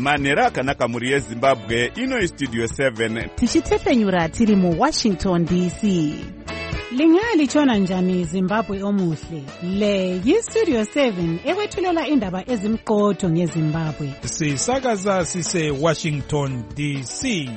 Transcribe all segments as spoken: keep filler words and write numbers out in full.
manhero akanaka muri yezimbabwe. Ino Studio seven tichitefenyura tiri mu Washington D C. Lingalitshona njani Zimbabwe omuhle? Le yi-Studio seven ekwethulela indaba ezimqotho ngeZimbabwe. Sisakaza sise Washington D C.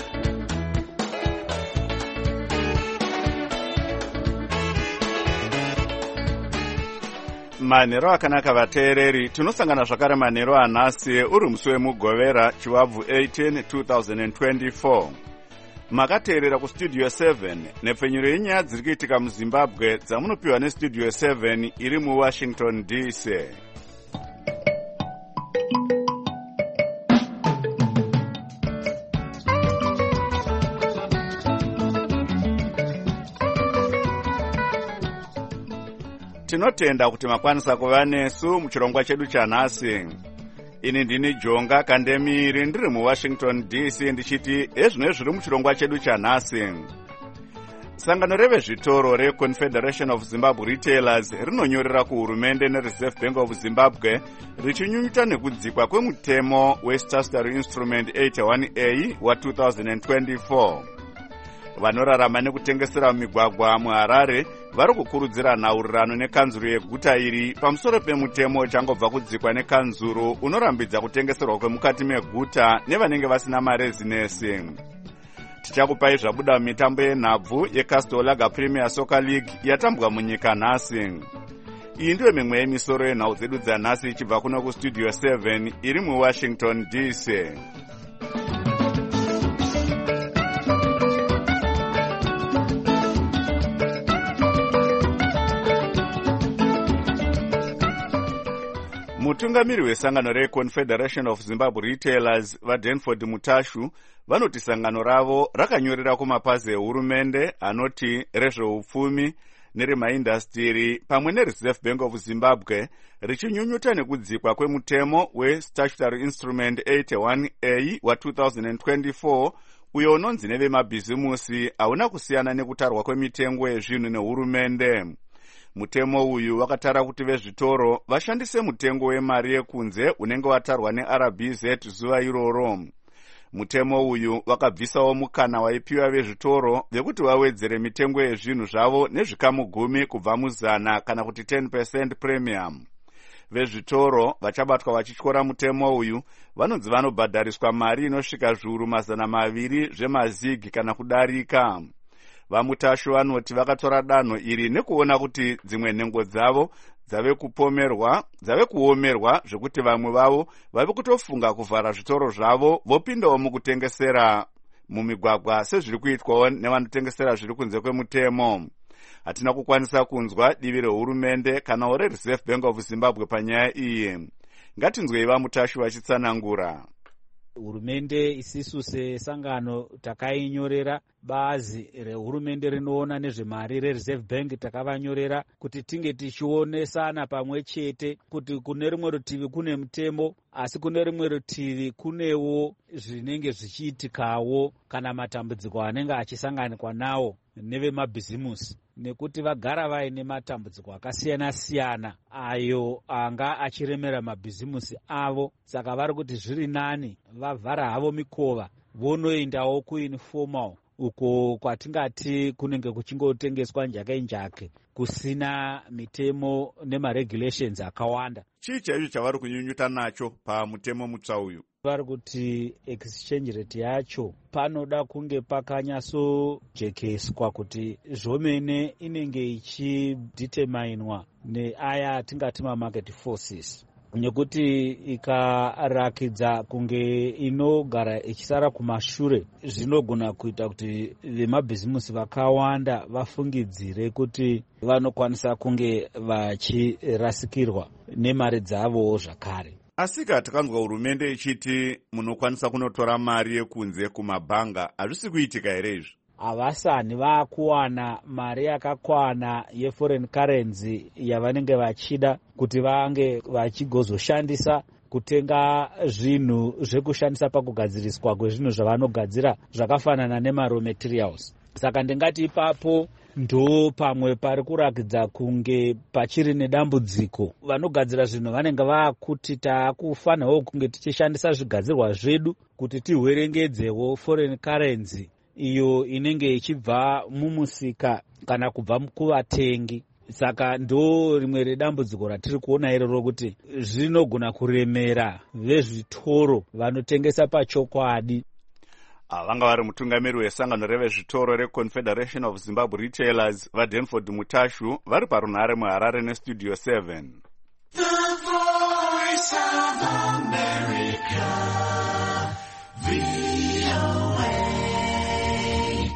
Manhero akanaka vateereri, tinosangana zvakare manhero anhasi uri musi wemugovera chiwabvu eighteen twenty twenty-four. Makateerera kuStudio seven nepfenyuro yenyaya dziri kuitika muZimbabwe dzamunopiwa neStudio seven iri muWashington D C. Tinotenda kuti makwanisa kuva nesu muchirongwa chedu chanhasi. Ini ndini Jonga Kandemiri ndiri muWashington D C ndichiti ezvino zviri muchirongwa chedu chanhasi. Sangano revezvitoro reConfederation of Zimbabwe Retailers rinonyorera kuhurumende neReserve Bank of Zimbabwe richinyunyuta nekudzikwa kwemutemo weStatutory Instrument eighty-one A wa twenty twenty-four. Vanorarama nekutengesera mumigwagwa muHarare vari kukurudzira nhaurirano nekanzuro yeguta iri pamusoro pemutemo uchangobva kudzikwa nekanzuro unorambidza kutengeserwa kwemukati meguta nevanenge vasina marezinesi. Tichakupai zvabuda mumitambo yenhabvu yeCastor Lager Premier Soccer League yatambwa munyika nhasi. Iyi ndiyo mimwe yemisoro yenhau dzedu dzanhasi ichibva kuno kuStudio seven iri muWashington D C. Mutungamiri wesangano reConfederation of Zimbabwe Retailers vaDanford Mutashu vanoti sangano ravo rakanyorera kumapazi ehurumende anoti rezveupfumi neremaindastiri pamwe neReserve Bank of Zimbabwe richinyunyuta nekudzikwa kwemutemo weStatutory Instrument eighty-one A wa twenty twenty-four uyo unonzi nevemabhizimusi hauna kusiyana nekutarwa kwemitengo yezvinhu nehurumende. Mutemo uyu wakatara kuti vezvitoro vashandise mutengo wemari yekunze unenge watarwa neR B Z zuva iroro. Mutemo uyu wakabvisawo mukana waipiwa vezvitoro vekuti vawedzere mitengo yezvinhu zvavo nezvikamu gumi kubva muzana kana kuti ten percent premium. Vezvitoro vachabatwa vachityora mutemo uyu vanonzi vanobhadhariswa mari inosvika zviuru mazana maviri zvemazigi kana kudarika. Vamutashu vanoti vakatora danho iri nekuona kuti dzimwe nhengo dzavo dzave kupomerwa dzave kuomerwa zvekuti vamwe vavo vave kutofunga kuvhara zvitoro zvavo vopindawo mukutengesera mumigwagwa sezviri kuitwawo nevanotengesera zviri kunze kwemutemo. Hatina kukwanisa kunzwa divi rehurumende kana reReserve Bank of Zimbabwe panyaya iyi. Ngatinzwei Vamutashu vachitsanangura. Hurumende isisu sesangano takainyorera bazi rehurumende rinoona nezvemari reReserve Bank takavanyorera kuti tinge tichionesana pamwe chete kuti kune rimwe rutivi kune mutemo asi kune rimwe rutivi kunewo zvinenge zvichiitikawo kana matambudziko anenge achisanganikwa nawo nevemabhizimusi nekuti vagara vaine matambudziko akasiyana siyana ayo anga achiremera mabhizimusi avo. Saka vari kuti zviri nani vavhara havo mikova vonoendawo kuinformal uko kwatingati kunenge kuchingotengeswa njake njake kusina mitemo nemaregulations akawanda. Chii chaicho chavari kunyunyuta nacho pamutemo mutsva uyu? Vari kuti exchange rate yacho panoda kunge pakanyasojekeswa kuti zvomene inenge ichideterminwa neaya atingati mamarket forces, nekuti ikarakidza kunge inogara ichisara kumashure zvinogona kuita kuti vemabhizimusi vakawanda vafungidzire kuti vanokwanisa kunge vachirasikirwa nemari dzavowo zvakare. Asika takanzwa hurumende ichiti munokwanisa kunotora mari yekunze kumabhanga, hazvisi kuitika here izvi? Havasani vakuwana mari yakakwana yeforeign currency yavanenge vachida kuti vange vachigozoshandisa kutenga zvinhu zvekushandisa pakugadziriswa kwezvinhu zvavanogadzira zvakafanana nemaraw materials. Saka ndingati ipapo ndo pamwe pari kurakidza kunge pachiri nedambudziko. Vanogadzira zvinhu vanenge vakuti taakufanirawo kunge tichishandisa zvigadzirwa zvedu kuti tihwerengedzewo foreign currency iyo inenge ichibva mumusika kana kubva kuvatengi. Saka ndo rimwe redambudziko ratiri kuona iroro kuti zvinogona kuremera vezvitoro vanotengesa pachokwadi. Vanga vari mutungamiri wesangano revezvitoro reConfederation of Zimbabwe Retailers vaDanford Mutashu vari parunhare muHarare neStudio seven. The Voice of America, V O A.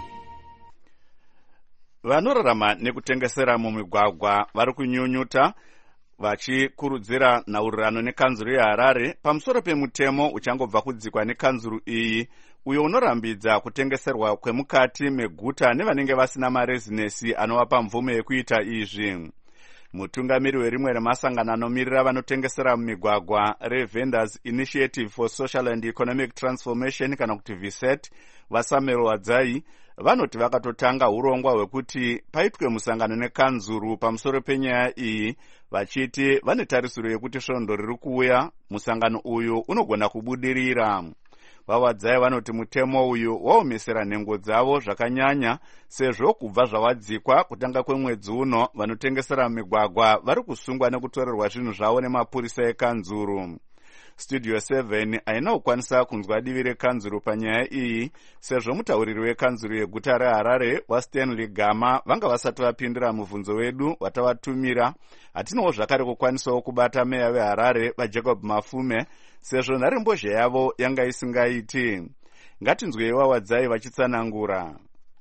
Vanorarama nekutengesera mumigwagwa vari kunyunyuta vachikurudzira nhaurirano nekanzuru yeHarare pamusoro pemutemo uchangobva kudzikwa nekanzuru iyi uyo unorambidza kutengeserwa kwemukati meguta nevanenge vasina marezinesi anovapa mvume yekuita izvi. Mutungamiri werimwe remasangano anomirira vanotengesera mumigwagwa reVendors Initiative for Social and Economic Transformation kana kuti V S E T vaSamuel Wadzai vanoti vakatotanga urongwa hwekuti paitwe musangano nekanzuru pamusoro penyaya iyi vachiti vane tarisiro yekuti svondo riri kuuya musangano uyu unogona kubudirira. Vawadzai vanoti mutemo uyu waomesera nhengo dzavo zvakanyanya sezvo kubva zvawadzikwa kutanga kwemwedzi uno vanotengesera migwagwa vari kusungwa nekutorerwa zvinhu zvavo nemapurisa ekanzuru. Studio seven haina kukwanisa kunzwa divi rekanzuru panyaya iyi sezvo mutauriri wekanzuru yeguta reHarare waStanley Gama vanga vasati vapindira mubvunzo wedu watavatumira. Hatinowo zvakare kukwanisawo kubata meya weHarare vaJacob Mafume sezvo nharembozha yavo yanga isingaiti. Ngatinzwei Wadzai vachitsanangura.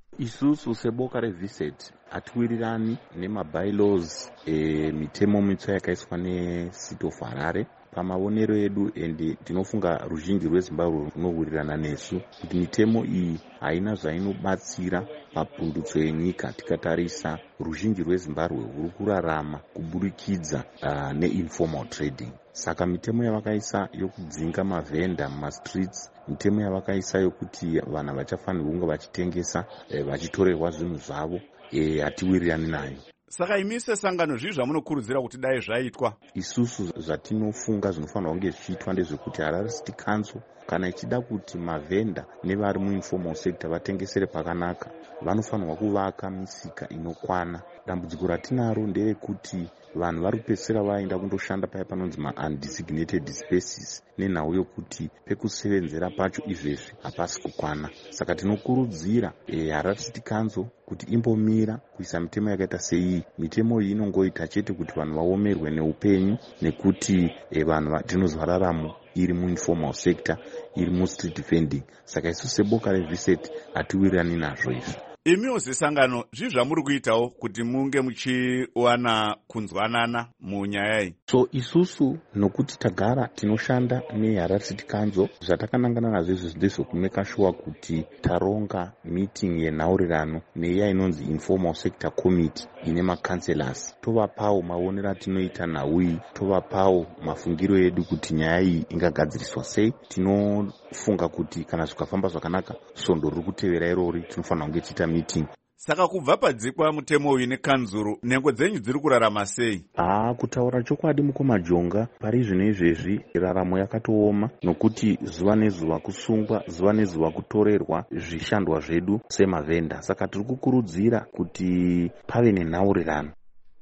Isusu seboka reV S E T hatiwirirani nemabylaws emitemo mitsva yakaiswa neCity of Harare. Pamaonero edu endi tinofunga ruzhinji rweZimbabwe runowirirana nesu kuti mitemo iyi haina zvainobatsira papundutso yenyika. Tikatarisa ruzhinji rweZimbabwe rwuri kurarama kuburikidza uh, neinformal trading. Saka mitemo yavakaisa yokudzinga mavhenda mumastreets, mitemo yavakaisa yokuti vanhu vachafanirwa kunge vachitengesa eh, vachitorerwa zvinhu zvavo eh, hatiwirirani nayo. Saka imi sesangano zvii zvamunokurudzira kuti dai zvaitwa? Isusu zvatinofunga zvinofanirwa kunge zvichiitwa ndezvekuti Harare City Council kana ichida kuti mavhenda nevari muinformal sector vatengesere pakanaka vanofanirwa kuvaka misika inokwana. Dambudziko ratinaro nderekuti vanhu vari kupedzisira vaenda kundoshanda paya panonzi ma-undesignated spaces nenhau yokuti pekusevenzera pacho izvezvi hapasi kukwana. Saka tinokurudzira eh, Harare City Council kuti imbomira kuisa mitemo yakaita sei. Mitemo iyi inongoita chete kuti vanhu vaomerwe neupenyu nekuti eh, vanhu tinozwa raramo iri muinformal sector, iri mustreet vending. Saka isu seboka reV S E T hatiwirirani nazvo izvi. Imiwo sesangano zvii zvamuri kuitawo kuti munge muchiwana kunzwanana munyaya iyi? So isusu nokuti tagara tinoshanda neHarare City Council, zvatakanangana nazvo izvi ndezvokumeka sure kuti taronga meeting yenhaurirano neiya inonzi informal sector committee ine makanselas. Tovapawo maonero atinoita nhau iyi, tovapawo mafungiro edu kuti nyaya iyi ingagadziriswa sei. Tinofunga kuti kana zvikafamba zvakanaka svondo riri kutevera irori tinofanira kunge tiita meeting. Saka kubva padzikwa mutemo uyu nekanzuru, nhengo dzenyu dziri kurarama sei? Ah, kutaura chokwadi mukomajonga pari zvino izvezvi raramo yakatooma nokuti zuva nezuva kusungwa, zuva nezuva kutorerwa zvishandwa zvedu semavhenda. Saka tiri kukurudzira kuti pave nenhaurirano.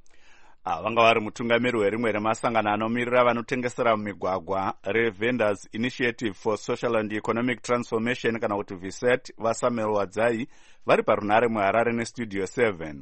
Vanga vari mutungamiri werimwe remasangano anomirira vanotengesera mumigwagwa reVendors Initiative for Social and Economic Transformation kana kuti V S E T vaSamuel Wadzai vari parunhare muHarare neStudio seven.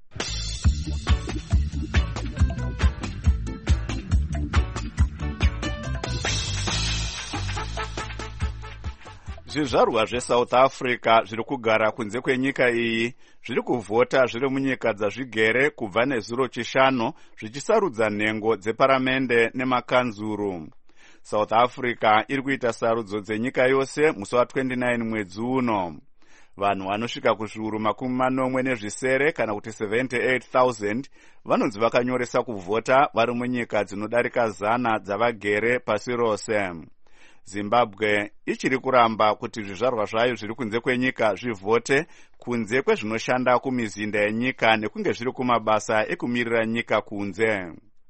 Zvizvarwa zveSouth Africa zviri kugara kunze kwenyika iyi zviri kuvhota zviri munyika dzazvigere kubva nezuro chishanu zvichisarudza nhengo dzeparamende nemakanzuru. South Africa iri kuita sarudzo dzenyika yose musi wa29 mwedzi uno. Vanhu vanosvika kuzviuru makumi manomwe nezvisere kana kuti seventy-eight thousand vanonzi vakanyoresa kuvhota vari munyika dzinodarika zana dzavagere pasi rose. Zimbabwe ichiri kuramba kuti zvizvarwa zvayo zviri kunze kwenyika zvivhote kunze kwezvinoshanda kumizinda yenyika nekunge zviri kumabasa ekumirira nyika kunze.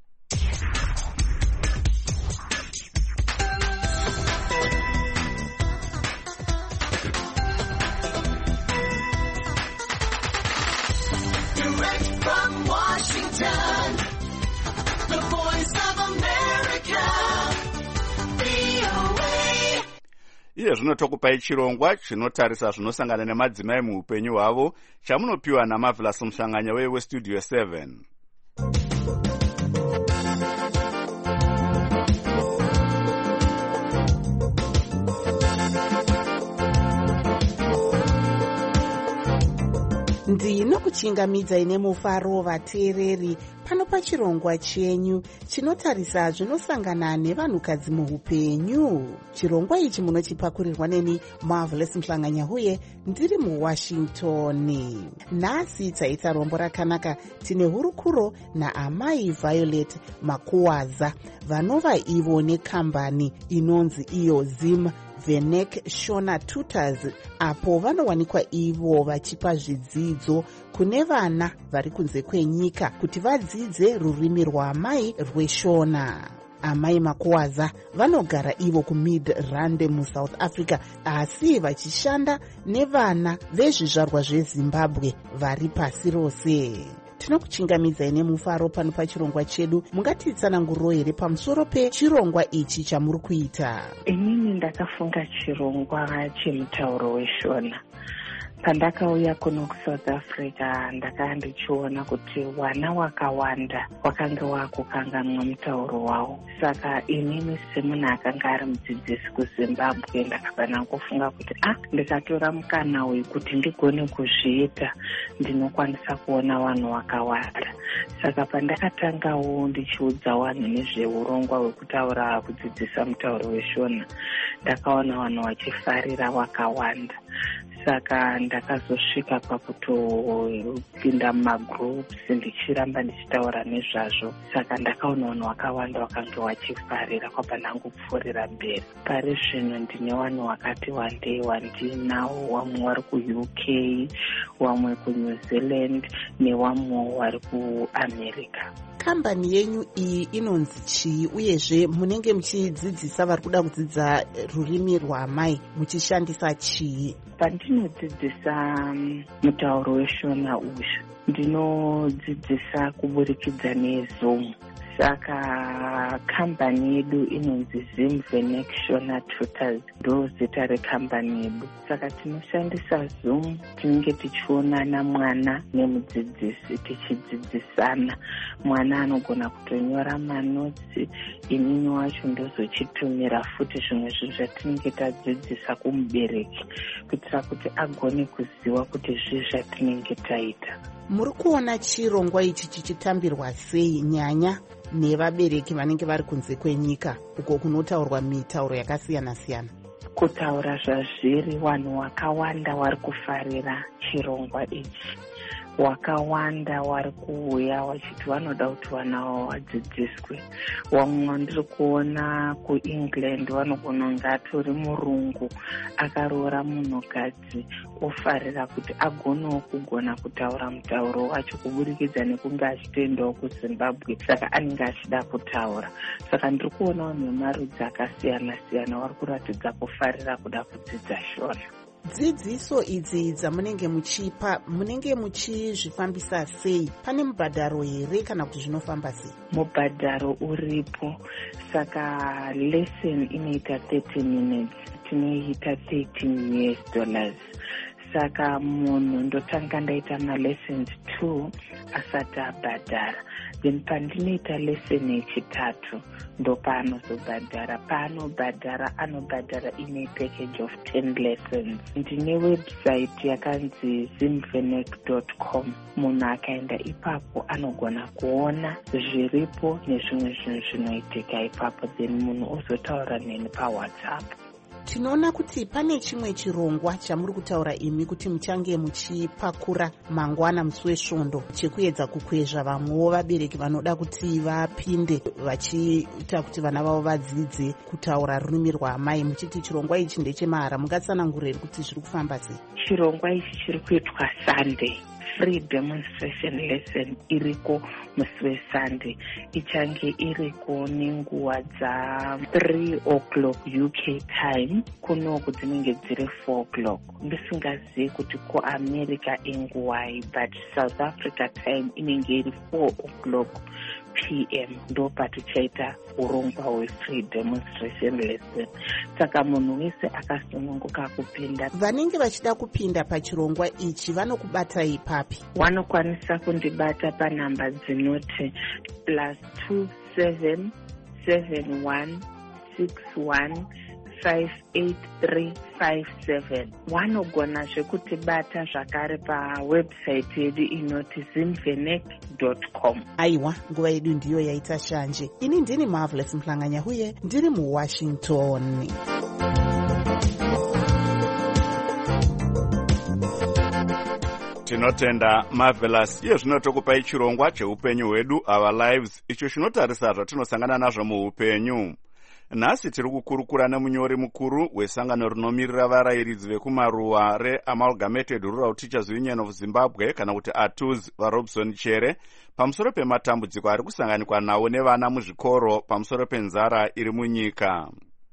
Iye zvino tokupai chirongwa chinotarisa zvinosangana nemadzimai muupenyu hwavo chamunopiwa naMarvelous Muhlanganya weStudio seven. ndinokuchingamidzai nemufaro vateereri pano pachirongwa chenyu chinotarisa zvinosangana nevanhukadzi muupenyu. Chirongwa ichi munochipakurirwa neni Marvelous Muhlanganya uye ndiri muWashington. Nhasi taita rombo rakanaka tine hurukuro naamai Violet Makuwaza vanova ivo nekambani inonzi iyo Zim Venek Shona Tutors, apo vanowanikwa ivo vachipa zvidzidzo kune vana vari kunze kwenyika kuti vadzidze rurimi rwaamai rweshona. Amai Makuwaza vanogara ivo kuMidrand muSouth Africa, asi vachishanda nevana vezvizvarwa zveZimbabwe vari pasi rose. Tinokuchingamidzai nemufaro pano pachirongwa chedu. Mungatitsananguriro here pamusoro pechirongwa ichi chamuri kuita? Inini ndakafunga chirongwa chemutauro weshona. Pandakauya kuno kuSouth Africa ndakanga ndichiona kuti wana wakawanda wakanga wakukanganwa mutauro wawo. Saka inini semunhu akanga ari mudzidzisi kuZimbabwe ndakabana kufunga kuti ah ndikatora mukana uyu kuti ndigone kuzviita ndinokwanisa kuona vanhu wakawanda. Saka pandakatangawo ndichiudza vanhu nezveurongwa hwekutaura kudzidzisa mutauro weshona ndakaona vanhu vachifarira wakawanda. Saka ndakazosvika pakutopinda mumagroups ndichiramba ndichitaura nezvazvo. Saka ndakaona vanhu vakawanda vakanga vachifarira kwabva ndangopfuurira mberi. Pari zvino ndine vanhu vakati wandei wandinawo, vamwe vari kuU K, vamwe kuNew Zealand nevamwe vari kuAmerica. Kambani yenyu iyi inonzi chii, uyezve munenge muchidzidzisa vari kuda kudzidza rurimi rwaamai muchishandisa chii? Pandinodzidzisa mutauro weshona uyu ndinodzidzisa kuburikidza neZoom. Saka kambani yedu inonzi Zim Venek Shona Tutors, ndo zita rekambani yedu. Saka tinoshandisa Zoom, tinenge tichionana mwana nemudzidzisi tichidzidzisana. Mwana anogona kutonyora manotsi, inini wacho ndozochitumira futi zvimwe zvinhu zvatinenge tadzidzisa kumubereki kuitira kuti agone kuziva kuti zvii zvatinenge taita. Muri kuona chirongwa ichi chichitambirwa sei nyanya nevabereki vanenge vari kunze kwenyika uko kunotaurwa mitauro yakasiyana siyana? Kutaura zvazviri, vanhu vakawanda vari kufarira chirongwa ichi. Wakawanda vari kuuya vachiti vanoda kuti vana vavo vadzidziswe. Vamwe ndiri kuona kuEngland vanogona kunge atori murungu akaroora munhukadzi ofarira kuti agonewo kugona kutaura mutauro wacho kuburikidza nekunge achitoendawo kuZimbabwe, saka anenge achida kutaura. Saka ndiri kuona vanhu vemarudzi akasiyana siyana vari kuratidza kufarira kuda kudzidza shona. Dzidziso idzi dzamunenge muchipa munenge muchizvifambisa sei? Pane mubhadharo here kana kuti zvinofamba sei? Mubhadharo uripo. Saka lesson inoita thirty minutes, tinoita thirteen U S dollars. Saka munhu ndotanga ndaita malessons two asati abhadhara. Then pandinoita lesson yechitatu ndo paanozobhadhara. Paanobhadhara anobhadhara ine package of ten lessons. Ndine website yakanzi zimvenek dot com. Munhu akaenda ipapo anogona kuona zviripo nezvimwe zvinhu zvinoitika ipapo, then munhu ozotaura neni paWhatsApp. tinoona kuti pane chimwe chirongwa chamuri kutaura imi kuti muchange muchipakura mangwana musi wesvondo chekuedza kukwezva vamwewo vabereki vanoda kuti vapinde vachiita kuti vana vavo vadzidze kutaura rurimi rwaamai, muchiti chirongwa ichi ndechemahara. mungatsanangurei kuti zviri kufamba sei? chirongwa ichi chiri kuitwa Sunday. Free demonstration lesson iriko musi weSunday, ichange iriko nenguva dza three o'clock U K time, kunoku dzinenge dziri four o'clock. Ndisingazivi kuti kuAmerica inguwai, but South Africa time inenge iri four o'clock P M ndo patichaita urongwa hwe-free demonstration lesson. Saka munhu wese akasununguka kupinda. Vanenge vachida kupinda pachirongwa ichi vanokubatai papi? Vanokwanisa kundibata panhamba dzinoti plus two seven seven one six one five eight three five seven. Vanogona zvekutibata zvakare pawebsite yedu inoti zimvenek dot com. Aiwa, nguva yedu ndiyo yaita shanje. Ini ndini Marvelous Mhlanganya huye ndiri muWashington. Tinotenda Marvelous. Iye zvino tokupai chirongwa cheupenyu hwedu, our lives, icho chinotarisa zvatinosangana nazvo muupenyu. Nhasi tiri kukurukura nemunyori mukuru wesangano rinomirira varayiridzi vekumaruwa reAmalgamated Rural Teachers Union of Zimbabwe kana kuti A T U Z vaRobson Chere pamusoro pematambudziko ari kusanganikwa nawo nevana muzvikoro pamusoro penzara iri munyika.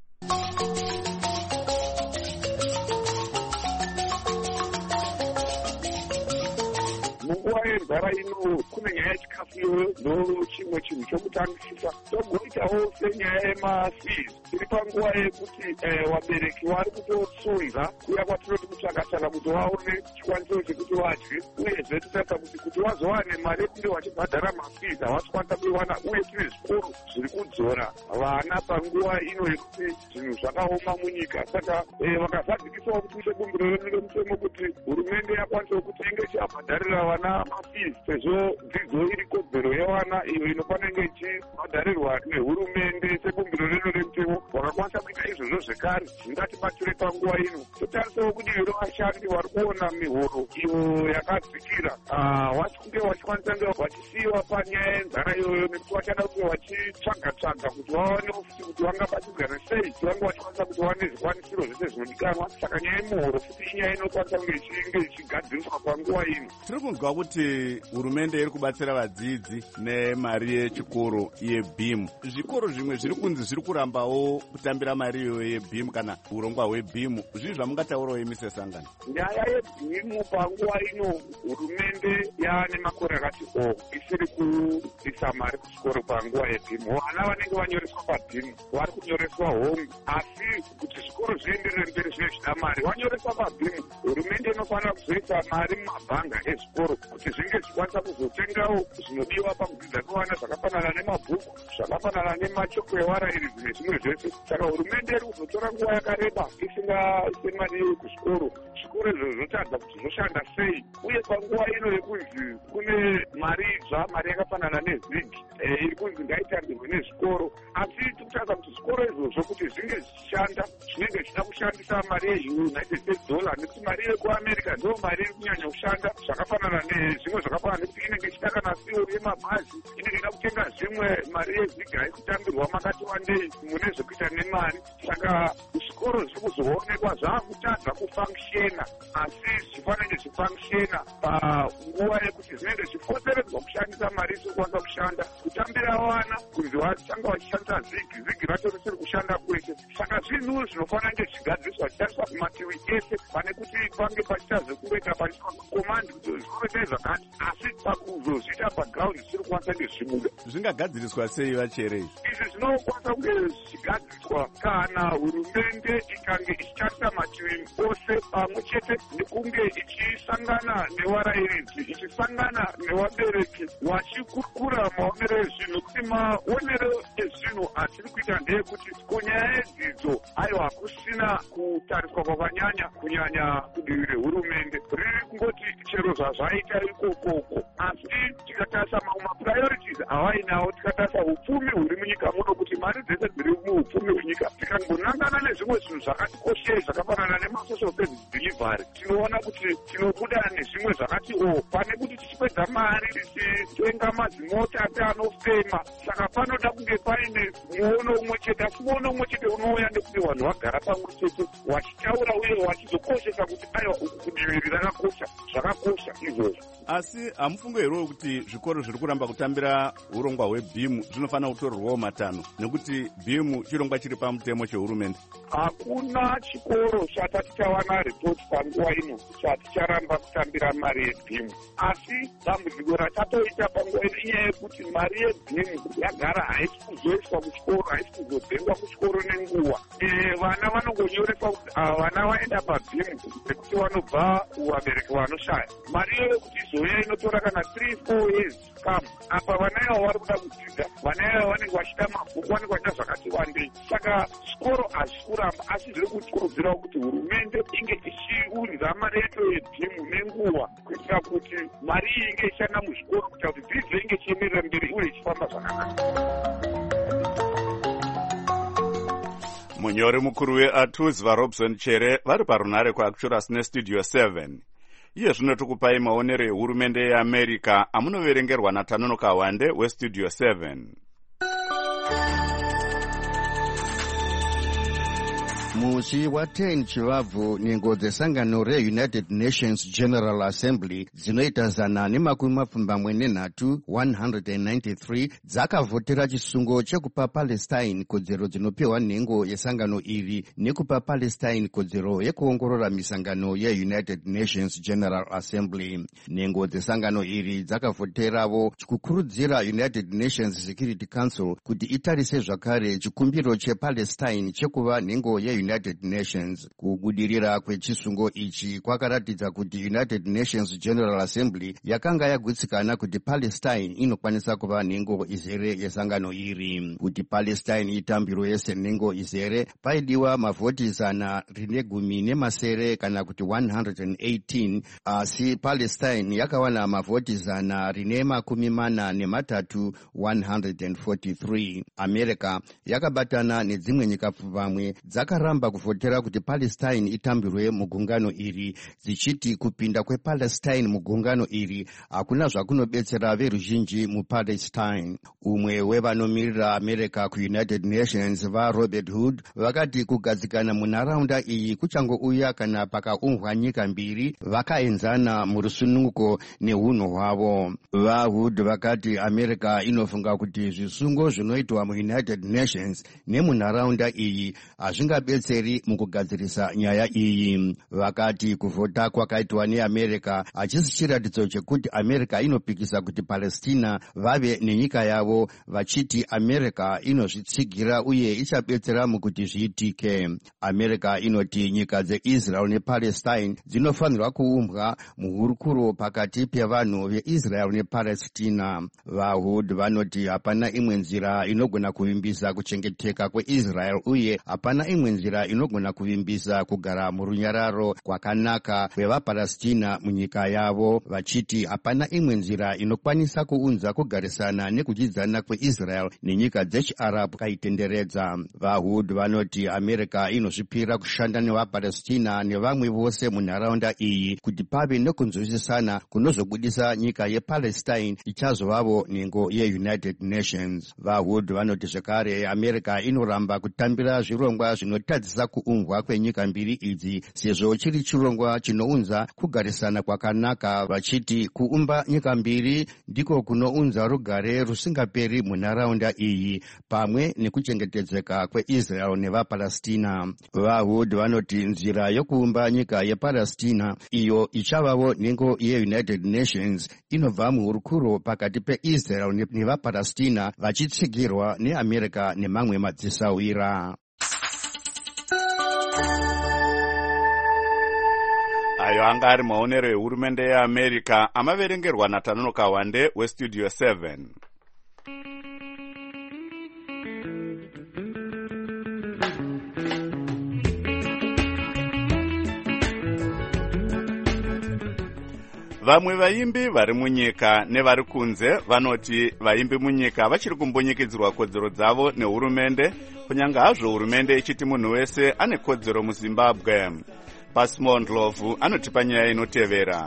Munguva yenzara ino kune nyaya yechikafu ndo chimwe chinhu chokutangisisa. Togoitawo senyaya yemafees. Tiri panguva yekuti vabereki vari kutotsunza kuya kwatinoti kutsvaka-tsvaka kuti vaone chikwaniso chekuti vadye, uyezve titarisa kuti kuti vazowane mari yekunge vachibhadhara mafees havasi kuiwana, uye tine zvikoro zviri kudzora vana panguva ino yekuti zvinhu zvakaoma munyika. Saka vakazadzikisawo kuti muchekumbiro remutemo kuti hurumende yakwanisawo kuti inge ichibhadharira vana mafees, sezvo dzidzo iri kodzero yevana iyo inofanenge ichibhadharirwa nehurumende. Sekumbiro rino remutemo wakakwanisa kuita izvozvo zvekare zvingatibatsire panguva ino. Totarisawo kuti iro vashandi vari kuona mihoro iyo yakadzikira vasi kunge vachikwanisa nge vachisiyiwa panyaya yenzara iyoyo, nekuti vachada kunge vachitsvaga-tsvaga kuti vaonewo futi kuti vangabatsidzana sei kuti vange vachikwanisa kuti vaone zvikwanisiro zvese zvinodikanwa. Saka nyaya yemuhoro futi inyaya inokwanisa kunge ichinge ichigadziriswa panguva ino. Tiri kunzwa kuti hurumende iri kubatsira vadzidzi nemari yechikoro yeBeam. Zvikoro zvimwe zviri kunzi zviri kurambawo kutambira mari iyoyo yeBeam kana urongwa hweBeam. Zvii zvamungataurawo imi sesangano? Nyaya yeBeam panguva ino hurumende yaane makore akati o isiri kuisa mari kuchikoro panguva yeBeam. Vana vanenge vanyoreswa paBeam vari kunyoreswa home, asi kuti zvikoro zvienderere mberi zvinenge zvida mari. Vanyoreswa paBeam, hurumende inofanira kuzoisa mari mumabhanga ezvikoro kuti zvinge zvichikwanisa kuzotengawo zvinodiwa pakudzidza kwevana zvakafanana nemabhuku, zvakafanana nemachoko evarayiridzi nezvimwe zvese. Saka hurumende iri kuzotora nguva yakareba isingaise mari iyoyo kuzvikoro. Zvikoro izvo zvotadza kuti zvoshanda sei, uye panguva ino yekunzi kune mari itsva, mari yakafanana nezigi iri kunzi ngaitandirwe nezvikoro, asi tikutaridza kuti zvikoro izvozvo kuti zvinge zvichishanda zvinenge zvichida kushandisa mari yeUnited States dollar, nekuti mari yekuAmerica ndo mari iri kunyanya kushanda zvakafanana nezvimwe zvakafanana, nekuti inenge ichida kana siori yemabhazi inenge ida kutenga zvimwe, mari yeziga iri kutambirwa makati wandei mune zvekuita nemari. Saka zvikoro zviri kuzoonekwa zvaakutadza kufangshena, asi zvifanenge zvifangshena panguva yekuti zvinenge zvifoteredzwa kushandisa mari isiri kukwanisa kushanda, kutambira vana kunzi vatanga vachishandisa zigi, zigi racho risiri kushanda kwese. Saka zvinhu zvinofanira nge zvigadziriswa zvichariswa kumativi ese, pane kuti pange pachiita zvekungoita pachiiswa kukomandi kuti zvikoro sei zvakati, asi pakuzozviita pagraundi zvisiri kukwanisa nge zvimuda. Zvingagadziriswa sei Vachere izvi? Izvi zvinokwanisa kunge zvigadziriswa kana hurumende ikange ichitarisa mativi ose pamwe chete nekunge ichisangana nevarayiridzi, ichisangana nevabereki, vachikurukura maonero ezvinhu, kuti maonero zvinhu atiri kuita ndeyekuti kunyaya yedzidzo aiwa kusina kutariswa kwakanyanya kunyanya kudivi rehurumende riri kungoti chero zvazvaita ikokoko. Asi tikatarisa mamwe mapuriorities avainawo, tikatarisa upfumi huri munyika muno, kuti mari dzese dziri muupfumi hwenyika tikangonangana nezvimwe zvinhu zvakatikoshei zvakafanana nemasocial service delivery, tinoona kuti tinobuda nezvimwe zvakati o pane kuti tichipedza mari tichitenga mazimota ati anofema. Saka panoda kunge paine muono umwe chete, asi muono umwe chete unouya nekuti vanhu vagara pamwe chete vachitaura uye vachizokoshesa kuti aiwa uku kudivi rakakosha, zvakakosha izvozvo. Asi hamufungo here kuti zvikoro zviri kuramba kutambira urongwa hwebhimu zvinofanira kutorerwawo matanho, nekuti bhimu chirongwa chiri pamutemo chehurumende? Hakuna chikoro chatati chawana ripoti panguva ino chaticharamba kutambira mari yebhimu. Asi dambudziko ratatoita panguva ino inyaya yekuti mari yebhimu yagara haisi kuzoiswa kuchikoro, haisi kuzodhengwa kuchikoro nenguva. Vana vanongonyoreswa kuti vana vaenda pabhimu nekuti vanobva kuvabereki vanoshaya. Mari iyoyo kuti izoya inotora kana three four years kam. Apa vana ivo vari kuda kudzidza, vana ivo vanenge vachida mabhuku, vanenge vachida zvakati wandei. Saka chikoro hazvisi kuramba, asi zviri kutikurudzirawo kuti hurumende inge ichiunza mari yacho yebhimu nenguva, kuitira kuti mari iyi inge ichishanda muzvikoro, kuitira kuti dzidzo inge ichienderera mberi uye ichifamba zvakanaka. Munyori mukuru weATUS vaRobson Chere vari parunhare kuActuras neStudio seven. Iye zvino tikupai maonero ehurumende yeAmerica amunoverengerwa naTanono Kawande weStudio seven. Musi wa ten chivabvu nyengo dzesangano reUnited Nations General Assembly dzinoita zana nemakumi mapfumbamwe nenhatu one hundred ninety-three dzakavhotera chisungo chekupa Palestine kodzero dzinopiwa nhengo yesangano iri nekupa Palestine kodzero yekuongorora misangano yeUnited Nations General Assembly. Nhengo dzesangano iri dzakavhoteravo chikukurudzira United Nations Security Council kuti itarise zvakare chikumbiro chePalestine chekuva nhengo yeUnited United Nations. Kubudirira kwechisungo ichi kwakaratidza kuti United Nations General Assembly yakanga yagutsikana kuti Palestine inokwanisa kuva nhengo izere yesangano iri. Kuti Palestine itambirwe senhengo izere paidiwa mavhoti zana rine gumi nemasere kana kuti one hundred eighteen, asi Palestine yakawana mavhoti zana rine makumi mana nematatu one hundred forty-three. America yakabatana nedzimwe nyika pfumbamwe dzakaramba kuvhotera kuti Palestine itambirwe mugungano iri, dzichiti kupinda kwePalestine mugungano iri hakuna zvakunobetsera veruzhinji muPalestine. Umwe wevanomirira America kuUnited Nations vaRobert Hood vakati kugadzikana munharaunda iyi kuchangouya kana pakaungwa nyika mbiri vakaenzana murusununguko neunhu hwavo. VaHood vakati America inofunga kuti zvisungo zvinoitwa muUnited Nations nemunharaunda iyi hazvingabetseri mukugadzirisa nyaya iyi. Vakati kuvhota kwakaitwa neAmerica hachisi chiratidzo chekuti America inopikisa kuti Palestina vave nenyika yavo, vachiti America inozvitsigira uye ichabetsera mukuti zviitike. America inoti nyika dzeIsrael nePalestine dzinofanirwa kuumbwa muhurukuro pakati pevanhu veIsrael nePalestina. VaHood vanoti hapana imwe nzira inogona kuvimbisa kuchengeteka kweIsrael uye hapana imwe nzira inogona kuvimbisa kugara murunyararo kwakanaka kwevaPalestina munyika yavo, vachiti hapana imwe nzira inokwanisa kuunza kugarisana nekudyidzana kweIsrael nenyika dzechiArab kaitenderedza. VaHood vanoti America inozvipira kushanda nevaPalestina nevamwe vose munharaunda iyi kuti pave nekunzwisisana kunozobudisa nyika yePalestine ichazovavo nhengo yeUnited Nations. VaHood vanoti zvekare America inoramba kutambira zvirongwa zvinotadzisa kuumbwa kwenyika mbiri idzi sezvo chiri chirongwa chinounza kugarisana kwakanaka, vachiti kuumba nyika mbiri ndiko kunounza rugare rusingaperi munharaunda iyi pamwe nekuchengetedzeka kweIsrael nevaPalestina. VaHood vanoti nzira yokuumba nyika yePalestina iyo ichavavo nhengo yeUnited Nations inobva muhurukuro pakati peIsrael nevaPalestina vachitsigirwa neAmerica nemamwe madzisawira. Ayo anga ari maonero ehurumende yeAmerica amaverengerwa naTanono Kawande weStudio seven. vamwe vaimbi vari munyika nevari kunze vanoti vaimbi munyika vachiri kumbunyikidzirwa kodzero dzavo nehurumende, kunyange hazvo hurumende ichiti munhu wese ane kodzero muzimbabwe. Pasmond Lovu anotipa nyaya inotevera.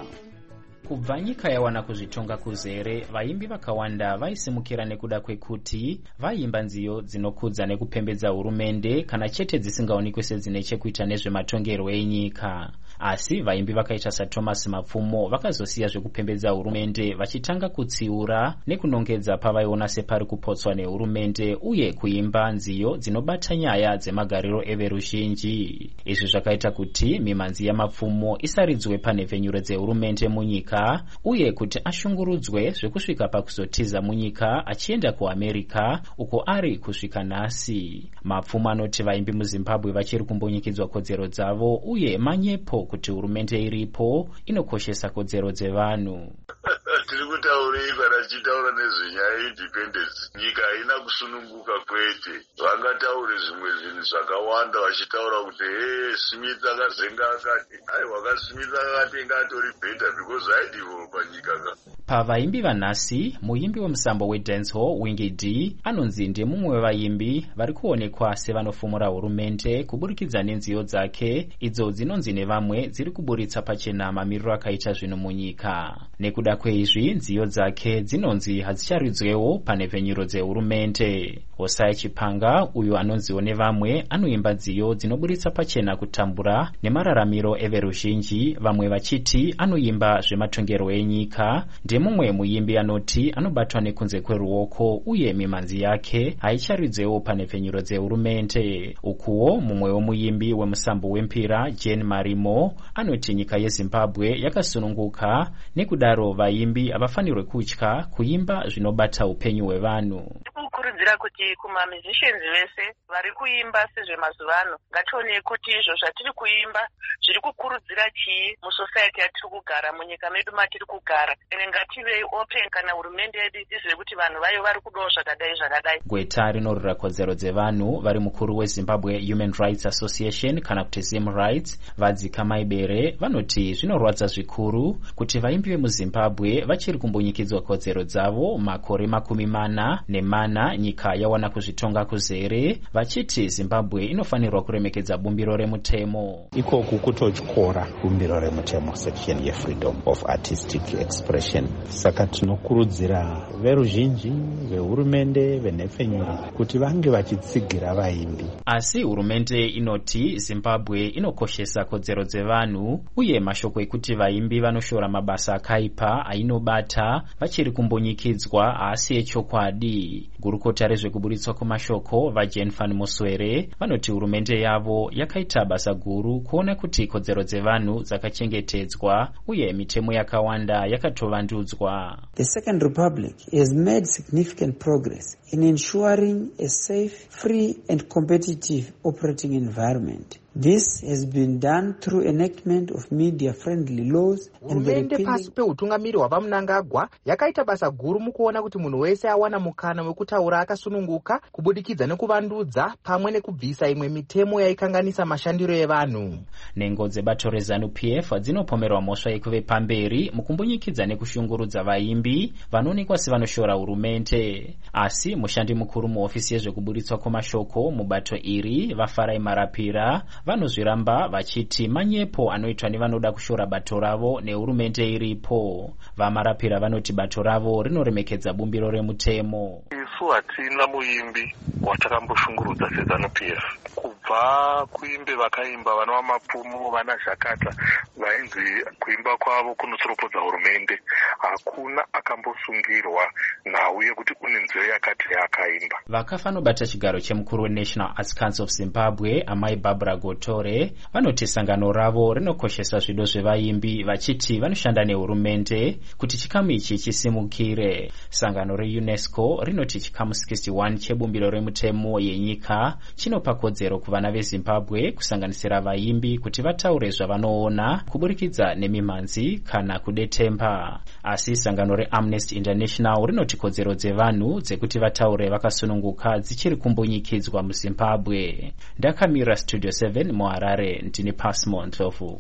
Kubva nyika yawana kuzvitonga kuzere, vaimbi vakawanda vaisimukira nekuda kwekuti vaimba nziyo dzinokudza nekupembedza hurumende kana chete dzisingaonekwe sedzine chekuita nezvematongerwo enyika. Asi vaimbi vakaita saThomas Mapfumo vakazosiya zvekupembedza hurumende vachitanga kutsiura nekunongedza pavaiona separi kupotswa nehurumende uye kuimba nziyo dzinobata nyaya dzemagariro everuzhinji. Izvi zvakaita kuti mimanzi yaMapfumo isaridzwe panhepfenyuro dzehurumende munyika uye kuti ashungurudzwe zvekusvika pakuzotiza munyika achienda kuAmerica uko ari kusvika nhasi. Mapfumo anoti vaimbi muZimbabwe vachiri kumbunyikidzwa kodzero dzavo uye manyepo kuti hurumende iripo inokoshesa kodzero dzevanhu. Tiri kutaurei kana tichitaura nezvenyaya yeindependence. Nyika haina kusununguka kwete. Vangataure zvimwe zvinhu zvakawanda vachitaura kuti hey, Smith akazenga akati ai wakasmith akati ngatori better because aidivolpa nyika ka. Pavaimbi vanhasi, muimbi wemusambo wedancehall Wingy D anonzi ndemumwe wevaimbi vari kuonekwa sevanofumura hurumende kuburikidza nenziyo dzake idzo dzinonzi nevamwe dziri kuburitsa pachena mamiriro akaita zvinhu munyika. Nekuda kweizvi nziyo dzake dzinonzi hadzicharwidzwewo panhepfenyuro dzehurumende. Hosea Chipanga uyo anonziwo nevamwe anoimba nziyo dzinoburitsa pachena kutambura nemararamiro everuzhinji, vamwe vachiti anoimba zvematongerwo enyika. Ndemumwe muimbi anoti anobatwa nekunze kweruoko uye mimanzi yake haicharidzewo panhepfenyuro dzehurumende. Ukuwo mumwe womuimbi wemusambo wempira Jane Marimo anoti nyika yeZimbabwe yakasununguka, nekudaro vaimbi havafanirwe kutya kuimba zvinobata upenyu hwevanhu. Kukurudzira kuti kumamizishens vese vari kuimba sezvemazuva ano ngatione kuti izvo zvatiri kuimba zviri kukurudzira chii musociety yatiri kugara, munyika medu matiri kugara. Ene ngativei open kana hurumende yedu izive kuti vanhu vayo vari kudawo zvakadai zvakadai. Gweta rinorwira kodzero dzevanhu vari mukuru weZimbabwe Human Rights Association kana kuti Zim Rights Vadzika Maibere vanoti zvinorwadza zvikuru kuti vaimbi vemuZimbabwe vachiri kumbunyikidzwa kodzero dzavo makore makumi mana nemana nyika yawana kuzvitonga kuzere, vachiti Zimbabwe inofanirwa kuremekedza bumbiro remutemo. Ikoku kutotyora bumbiro remutemo section yefreedom of artistic expression. Saka tinokurudzira veruzhinji, vehurumende, venhepfenyuro kuti vange vachitsigira vaimbi. Asi hurumende inoti Zimbabwe inokoshesa kodzero dzevanhu uye mashoko ekuti vaimbi vanoshora mabasa akaipa ainobata vachiri kumbunyikidzwa asi echokwadi. Gurukota rezvekuburitswa kwamashoko vaJane Van Muswere vanoti hurumende yavo yakaita basa guru kuona kuti kodzero dzevanhu dzakachengetedzwa uye mitemo yakawanda yakatovandudzwa. The Second Republic has made significant progress in ensuring a safe, free and competitive operating environment. This has been done through enactment of media-friendly laws and the repealing... pasi peutungamiri hwapamunangagwa yakaita basa guru mukuona kuti munhu wese awana mukana wekutaura akasununguka kubudikidza nekuvandudza pamwe nekubvisa imwe mitemo yaikanganisa mashandiro evanhu. Nengo dzebato reZANU-P F dzinopomerwa mhosva yekuve pamberi mukumbunyikidza nekushungurudza vaimbi vanoonekwa sevanoshora hurumende. Asi mushandi mukuru muhofisi yezvekuburitswa kwamashoko mubato iri vaFarai Marapira vanozviramba vachiti manyepo anoitwa nevanoda kushora bato ravo nehurumende iripo. VaMarapira vanoti bato ravo rinoremekedza bumbiro remutemo. Isu hatina muimbi watakamboshungurudza seZANU-P F. Kubva kuimbe vakaimba vana vaMapfumo, vana Zhakata vainzi kuimba kwavo kunotoropodza hurumende, hakuna akambosungirwa nhau yekuti une nzira yakati yakaimba. Vakafanobata chigaro chemukuru weNational Arts Council of Zimbabwe Amai Barbara Gotore vanoti sangano ravo rinokoshesa zvido zvevaimbi vachiti vanoshanda nehurumende kuti chikamu ichi chisimukire. Sangano reUNESCO rinoti chikamu sixty-one chebumbiro remutemo yenyika chinopa kodzero kuvana veZimbabwe kusanganisira vaimbi kuti vataure zvavanoona kuburikidza nemimanzi kana kudetemba. Asi sangano reAmnesty International rinoti kodzero dzevanhu dzekuti vataure vakasununguka dzichiri kumbunyikidzwa muZimbabwe. Ndakamira Studio seven muHarare, ndini Pasmo Ndlovu.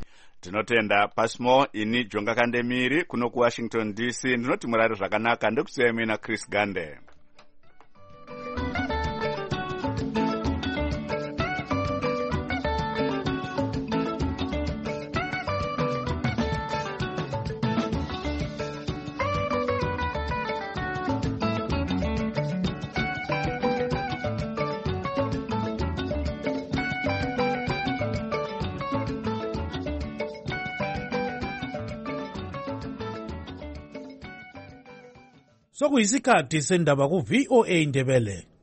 tinotenda pasmo. Ini Jonga Kandemiri kuno kuWashington D C. Ndinoti murari zvakanaka. Ndekusiyai muina Chris Gande. Sokuyisikhathi sendaba ku V O A Ndebele.